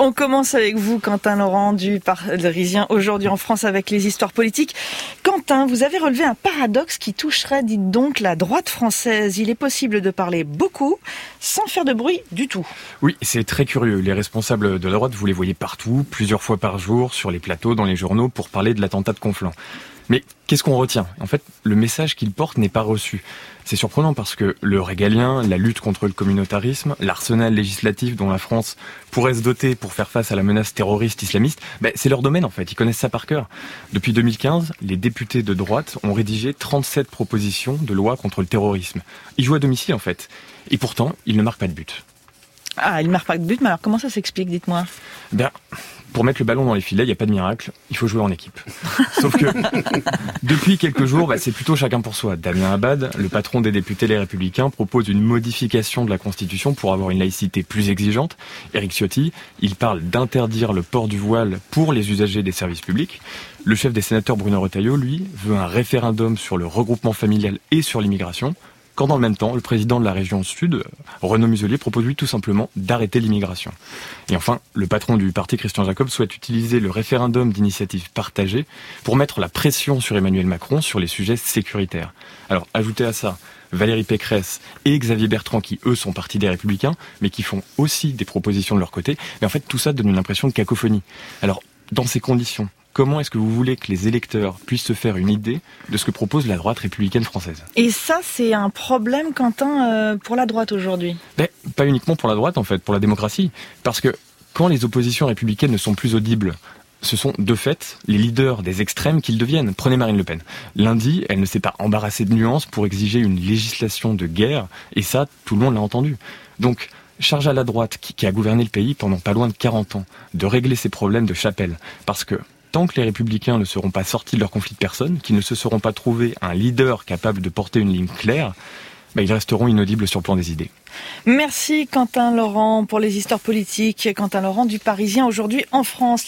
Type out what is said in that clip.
On commence avec vous, Quentin Laurent, du Parisien aujourd'hui en France avec les histoires politiques. Quentin, vous avez relevé un paradoxe qui toucherait, dites donc, la droite française. Il est possible de parler beaucoup sans faire de bruit du tout. Oui, c'est très curieux. Les responsables de la droite, vous les voyez partout, plusieurs fois par jour, sur les plateaux, dans les journaux, pour parler de l'attentat de Conflans. Mais qu'est-ce qu'on retient ? En fait, le message qu'ils portent n'est pas reçu. C'est surprenant parce que le régalien, la lutte contre le communautarisme, l'arsenal législatif dont la France pourrait se doter pour faire face à la menace terroriste islamiste, c'est leur domaine en fait, ils connaissent ça par cœur. Depuis 2015, les députés de droite ont rédigé 37 propositions de loi contre le terrorisme. Ils jouent à domicile en fait. Et pourtant, ils ne marquent pas de but. Ah, ils ne marquent pas de but, mais alors comment ça s'explique, dites-moi ? Pour mettre le ballon dans les filets, il n'y a pas de miracle, il faut jouer en équipe. Sauf que, depuis quelques jours, c'est plutôt chacun pour soi. Damien Abad, le patron des députés Les Républicains, propose une modification de la Constitution pour avoir une laïcité plus exigeante. Éric Ciotti, il parle d'interdire le port du voile pour les usagers des services publics. Le chef des sénateurs, Bruno Retailleau, lui, veut un référendum sur le regroupement familial et sur l'immigration. Quand dans le même temps, le président de la région Sud, Renaud Muselier, propose lui tout simplement d'arrêter l'immigration. Et enfin, le patron du parti, Christian Jacob, souhaite utiliser le référendum d'initiative partagée pour mettre la pression sur Emmanuel Macron sur les sujets sécuritaires. Alors, ajoutez à ça Valérie Pécresse et Xavier Bertrand, qui eux sont partis des Républicains, mais qui font aussi des propositions de leur côté. Mais en fait, tout ça donne une impression de cacophonie. Alors, dans ces conditions, comment est-ce que vous voulez que les électeurs puissent se faire une idée de ce que propose la droite républicaine française ? Et ça, c'est un problème, Quentin, pour la droite aujourd'hui ? Pas uniquement pour la droite, en fait, pour la démocratie. Parce que quand les oppositions républicaines ne sont plus audibles, ce sont de fait les leaders des extrêmes qu'ils deviennent. Prenez Marine Le Pen. Lundi, elle ne s'est pas embarrassée de nuances pour exiger une législation de guerre, et ça, tout le monde l'a entendu. Donc, charge à la droite, qui a gouverné le pays pendant pas loin de 40 ans, de régler ces problèmes de chapelle. Parce que tant que les Républicains ne seront pas sortis de leur conflit de personnes, qu'ils ne se seront pas trouvés un leader capable de porter une ligne claire, ils resteront inaudibles sur le plan des idées. Merci Quentin Laurent pour les histoires politiques. Quentin Laurent du Parisien aujourd'hui en France.